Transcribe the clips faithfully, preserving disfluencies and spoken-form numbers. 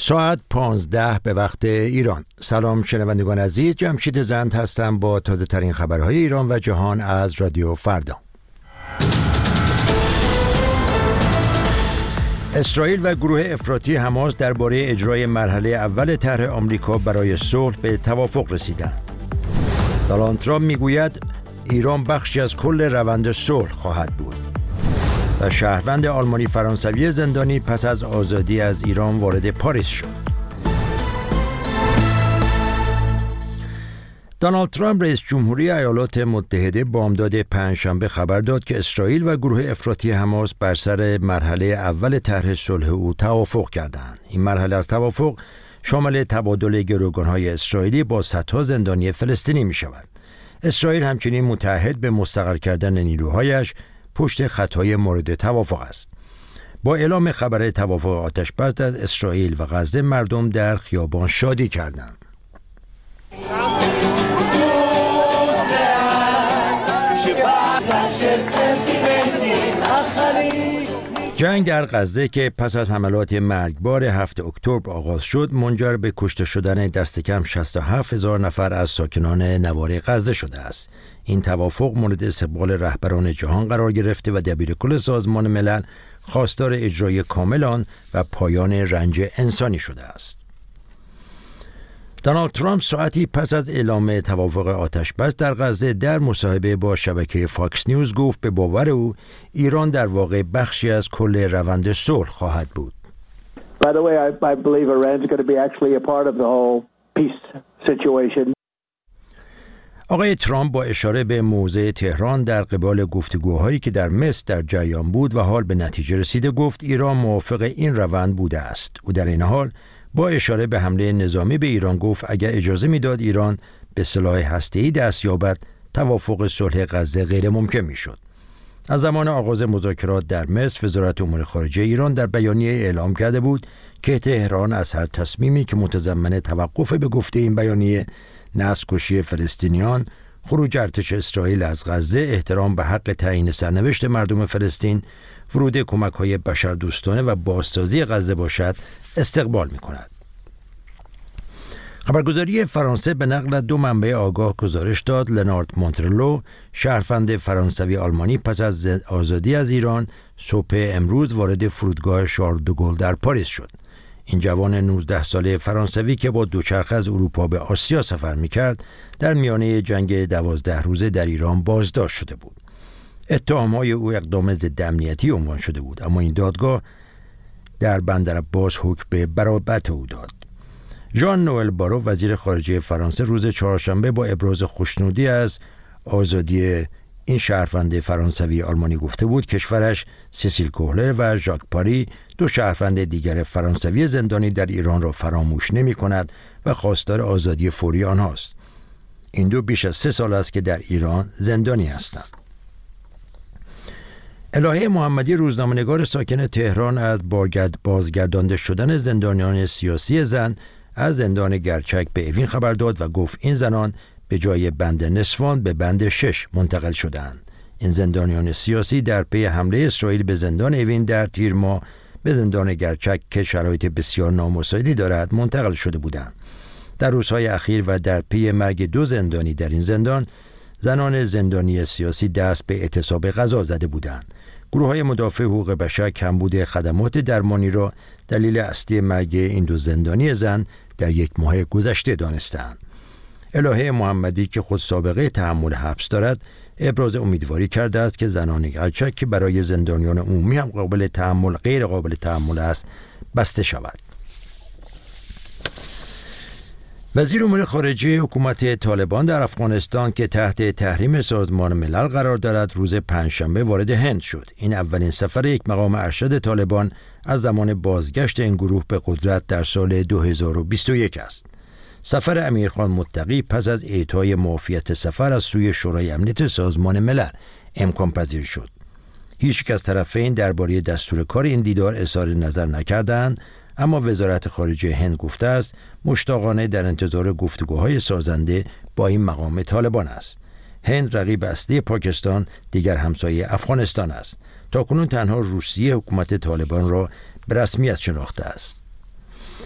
ساعت پانزده به وقت ایران. سلام شنوندگان عزیز، جمشید زند هستم با تازه ترین خبرهای ایران و جهان از رادیو فردا. اسرائیل و گروه افراطی حماس درباره اجرای مرحله اول طرح آمریکا برای صلح به توافق رسیدند. دونالد ترامپ میگوید ایران بخشی از کل روند صلح خواهد بود. و شهروند آلمانی فرانسوی زندانی پس از آزادی از ایران وارد پاریس شد. دونالد ترامپ رئیس جمهوری ایالات متحده بامداد پنجشنبه خبر داد که اسرائیل و گروه افراطی حماس بر سر مرحله اول طرح صلح او توافق کردند. این مرحله از توافق شامل تبادل گروگان‌های اسرائیلی با صدها زندانی فلسطینی می شود. اسرائیل همچنین متعهد به مستقر کردن نیروهایش پشت خطهای مورد توافق است. با اعلام خبر توافق آتش‌بس از اسرائیل و غزه مردم در خیابان شادی کردند. جنگ در غزه که پس از حملات مرگبار هفتم اکتبر آغاز شد، منجر به کشته شدن دست کم شصت و هفت هزار نفر از ساکنان نوار غزه شده است. این توافق مورد استقبال رهبران جهان قرار گرفته و دبیرکل سازمان ملل خواستار اجرای کامل آن و پایان رنج انسانی شده است. دونالد ترامپ ساعتی پس از اعلام توافق آتش‌بس در غزه در مصاحبه با شبکه فاکس نیوز گفت به باور او ایران در واقع بخشی از کل روند صلح خواهد بود. By the way, I, I believe Iran's going to be actually a part of the whole peace situation. آقای ترامپ با اشاره به موضع تهران در قبال گفتگوهایی که در مصر در جریان بود و حال به نتیجه رسیده گفت ایران موافق این روند بوده است. او در این حال با اشاره به حمله نظامی به ایران گفت اگر اجازه میداد ایران به سلاح هسته‌ای دست یابد توافق صلح غزه غیر ممکن میشد. از زمان آغاز مذاکرات در مصر وزارت امور خارجه ایران در بیانیه اعلام کرده بود که تهران از هر تصمیمی که متضمن توقف به گفته این بیانیه نسل‌کشی فلسطینیان، خروج ارتش اسرائیل از غزه، احترام به حق تعیین سرنوشت مردم فلسطین، ورود کمک‌های بشردوستانه و بازسازی غزه باشد استقبال می‌کند. خبرگزاری فرانسه به نقل دو منبع آگاه گزارش داد لنارد مونترلو، شهروند فرانسوی آلمانی پس از آزادی از ایران صبح امروز وارد فرودگاه شارل دوگل در پاریس شد. این جوان نوزده ساله فرانسوی که با دوچرخه از اروپا به آسیا سفر می‌کرد در میانه جنگ دوازده روزه در ایران بازداشت شده بود. اتهام‌های او اقدام ضد امنیتی عنوان شده بود، اما این دادگاه در بندر عباس حکم به براءت او داد. ژان نوئل بارو وزیر خارجه فرانسه روز چهارشنبه با ابراز خوشنودی از آزادی این شهروند فرانسوی آلمانی گفته بود کشورش سیسیل کوهلر و ژاک پاری دو شهروند دیگر فرانسوی زندانی در ایران را فراموش نمی کند و خواستار آزادی فوری آنهاست. این دو بیش از سه سال است که در ایران زندانی هستند. الهه محمدی روزنامه‌نگار ساکن تهران از بازگردانده شدن زندانیان سیاسی زن از زندان گرچک به اوین خبر داد و گفت این زنان به جای بند نسوان به بند شش منتقل شدند. این زندانیان سیاسی در پی حمله اسرائیل به زندان اوین در تیر ماه به زندان گرچک که شرایط بسیار نامساعدی دارد منتقل شده بودند. در روزهای اخیر و در پی مرگ دو زندانی در این زندان، زنان زندانی سیاسی دست به اعتصاب غذا زده بودند. گروه‌های مدافع حقوق بشر کمبود خدمات درمانی را دلیل اصلی مرگ این دو زندانی زن در یک ماه گذشته دانستند. الهه محمدی که خود سابقه تحمل حبس دارد، ابراز امیدواری کرده است که زنان گرچک که برای زندانیان عمومی هم قابل تحمل غیر قابل تحمل است بسته شود. وزیر امور خارجه حکومت طالبان در افغانستان که تحت تحریم سازمان ملل قرار دارد روز پنجشنبه وارد هند شد. این اولین سفر یک مقام ارشد طالبان از زمان بازگشت این گروه به قدرت در سال دو هزار و بیست و یک است. سفر امیرخان متقی پس از اعطای معافیت سفر از سوی شورای امنیت سازمان ملل امکان پذیر شد. هیچ یک از طرفین درباره دستور کار این دیدار اظهار نظر نکردند، اما وزارت خارجه هند گفته است مشتاقانه در انتظار گفتگوهای سازنده با این مقام طالبان است. هند رقیب اصلی پاکستان دیگر همسایه افغانستان است. تاکنون تنها روسیه حکومت طالبان را به رسمیت شناخته است.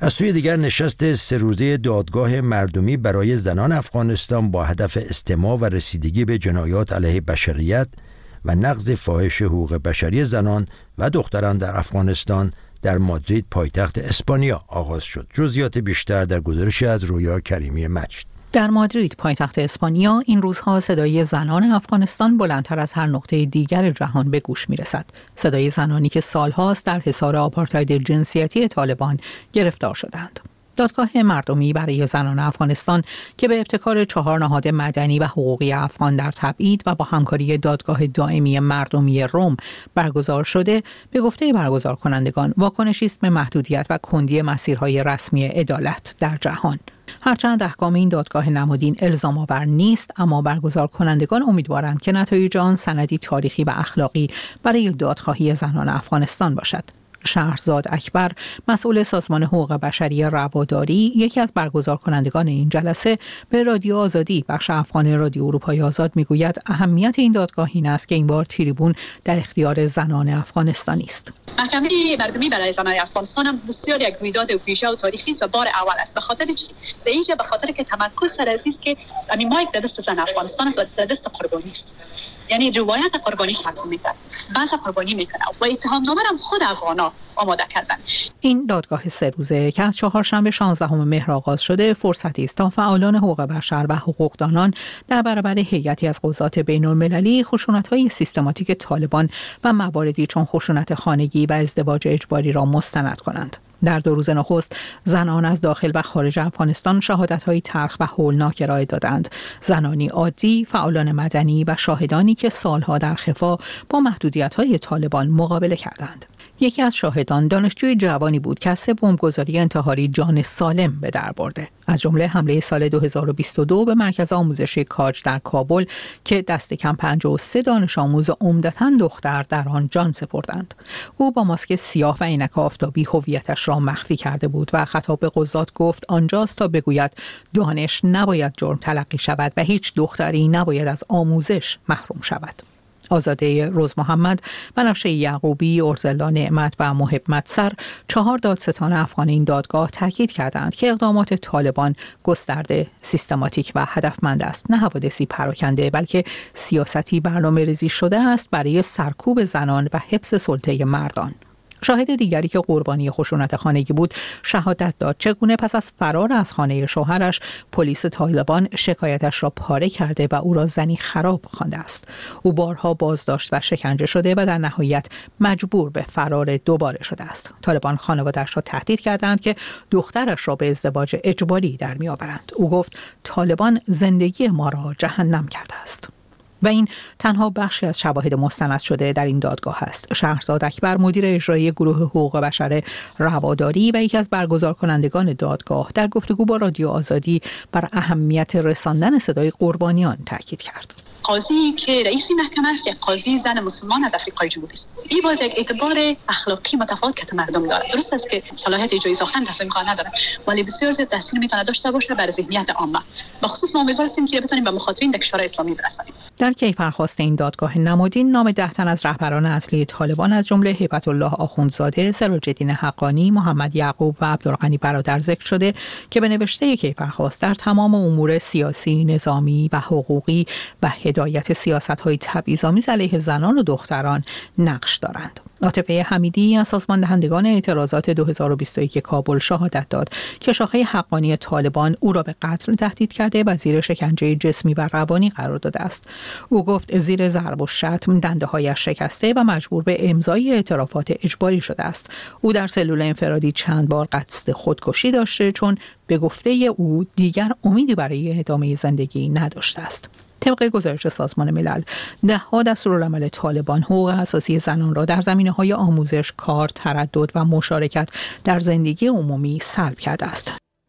از سوی دیگر نشست سه روزه دادگاه مردمی برای زنان افغانستان با هدف استماع و رسیدگی به جنایات علیه بشریت و نقض فاحش حقوق بشری زنان و دختران در افغانستان در مادرید پایتخت اسپانیا آغاز شد. جزئیات بیشتر در گزارشی از رویا کریمی مجد. در مادرید پایتخت اسپانیا این روزها صدای زنان افغانستان بلندتر از هر نقطه دیگر جهان به گوش می‌رسد. صدای زنانی که سالهاست در حصار آپارتاید جنسیتی طالبان گرفتار شدند. دادگاه مردمی برای زنان افغانستان که به ابتکار چهار نهاد مدنی و حقوقی افغان در تبعید و با همکاری دادگاه دائمی مردمی روم برگزار شده، به گفته برگزار کنندگان واکنشی است به محدودیت و کندی مسیرهای رسمی عدالت در جهان. هرچند احکام این دادگاه نمادین الزام آور نیست، اما برگزار کنندگان امیدوارند که نتایج آن سندی تاریخی و اخلاقی برای دادخواهی زنان افغانستان باشد. شهرزاد اکبر، مسئول سازمان حقوق بشری رواداری، یکی از برگزار کنندگان این جلسه، به رادیو آزادی بخش افغان رادیو اروپای آزاد میگوید اهمیت این دادگاه این است که این بار تریبون در اختیار زنان افغانستانی است. محکمه مردمی برای زنان افغانستان هم بسیار یک رویداد ویژه و تاریخی است و بار اول است. به خاطر چی؟ به اینجا به خاطر که تمرکز سر از است که همین مایک در دست زن افغانستان است و در دست قربانی است. یعنی روایت قربانی شکل میده، بحث قربانی میکنه و اتهامنامه هم خود افغانا آماده کردن. این دادگاه سه روزه که از چهارشنبه شانزدهم مهر آغاز شده فرصتی است تا فعالان حقوق بشر و حقوقدانان در برابر هیئتی از قضات بین‌المللی خشونت‌های سیستماتیک طالبان و مواردی چون خشونت خانگی و ازدواج اجباری را مستند کنند. در دو روز نخست زنان از داخل و خارج افغانستان شهادت‌های تلخ و هولناک ارائه دادند. زنانی عادی، فعالان مدنی و شاهدانی که سالها در خفا با محدودیت‌های طالبان مقابله کردند. یکی از شاهدان دانشجوی جوانی بود که از سه بمبگذاری انتحاری جان سالم به در برده، از جمله حمله سال دو هزار و بیست و دو به مرکز آموزشی کاج در کابل که دست کم پنجاه و سه دانش آموز عمدتاً دختر در آن جان سپردند. او با ماسک سیاه و عینک آفتابی هویتش را مخفی کرده بود و خطاب به قضات گفت آنجاست تا بگوید دانش نباید جرم تلقی شود و هیچ دختری نباید از آموزش محروم شود. آزاده روز محمد، بنفشه یعقوبی، ارزلا نعمت و محب مدسر، چهار دادستان افغان این دادگاه تاکید کردند که اقدامات طالبان گسترده، سیستماتیک و هدفمند است، نه حوادثی پراکنده بلکه سیاستی برنامه‌ریزی شده است برای سرکوب زنان و حفظ سلطه مردان. شاهد دیگری که قربانی خشونت خانگی بود شهادت داد چگونه پس از فرار از خانه شوهرش پلیس طالبان شکایتش را پاره کرده و او را زنی خراب خوانده است. او بارها بازداشت و شکنجه شده و در نهایت مجبور به فرار دوباره شده است. طالبان خانواده‌اش را تهدید کردند که دخترش را به ازدواج اجباری در می‌آورند. او گفت طالبان زندگی ما را جهنم کرده است. و این تنها بخشی از شواهد مستند شده در این دادگاه است. شهرزاد اکبر، مدیر اجرایی گروه حقوق بشر رواداری و یکی از برگزار کنندگان دادگاه، در گفتگو با رادیو آزادی بر اهمیت رساندن صدای قربانیان تاکید کرد. قاضی که رئیس محکمه است که قاضی زن مسلمان از افریقای جنوبی است. این باز یک اعتبار اخلاقی متفاوت که مردم داره. درست است که صلاحیت اجرایی ساختن تصمیم کار نداره، ولی بسیار زیاد تاثیر میتونه داشته باشه بر ذهنیت عامه. به خصوص ما امیدوار هستیم که بتونیم به مخاطبین در کشور اسلامی برسانیم. در کیفرخواست این دادگاه نمادین نام ده تن از رهبران اصلی طالبان از جمله هیبت الله آخوندزاده، سراج الدین حقانی، محمد یعقوب و عبدالغنی برادر ذکر شده که به نوشته کیفرخواست در تمام امور سیاسی، نظامی و حقوقی و هدایت سیاست‌های تبعیض‌آمیز علیه زنان و دختران نقش دارند. عاطفه حمیدی از سازمان دهندگان اعتراضات دو هزار و بیست و یک کابل شهادت داد که شاخه حقانی طالبان او را به قتل تهدید کرده و زیر شکنجه جسمی و روانی قرار داده است. او گفت زیر ضرب و شتم دنده‌هایش شکسته و مجبور به امضای اعترافات اجباری شده است. او در سلول انفرادی چند بار قصد خودکشی داشته چون به گفته او دیگر امیدی برای ادامه زندگی نداشته است. طبق گزارش سازمان ملل، ده‌ها دستورالعمل طالبان حقوق اساسی زنان را در زمینه‌های آموزش، کار، تردد و مشارکت در زندگی عمومی سلب کرده است.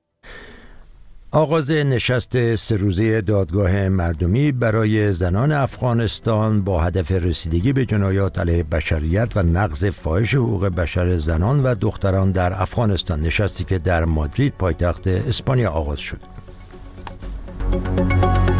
آغاز نشست سه روزه دادگاه مردمی برای زنان افغانستان با هدف رسیدگی به جنایات علیه بشریت و نقض فاحش حقوق بشر زنان و دختران در افغانستان، نشستی که در مادرید پایتخت اسپانیا آغاز شد.